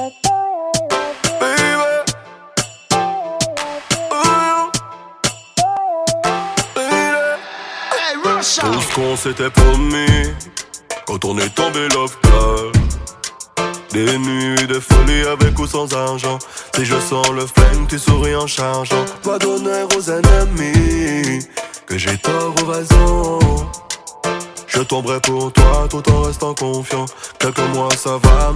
Tout ce qu'on s'était promis quand on est tombé love club. Des nuits de folie avec ou sans argent. Si je sens le flingue, tu souris en chargeant. Pas d'honneur aux ennemis, que j'ai tort ou raison. Je tomberai pour toi tout en restant confiant. Quelques mois ça va.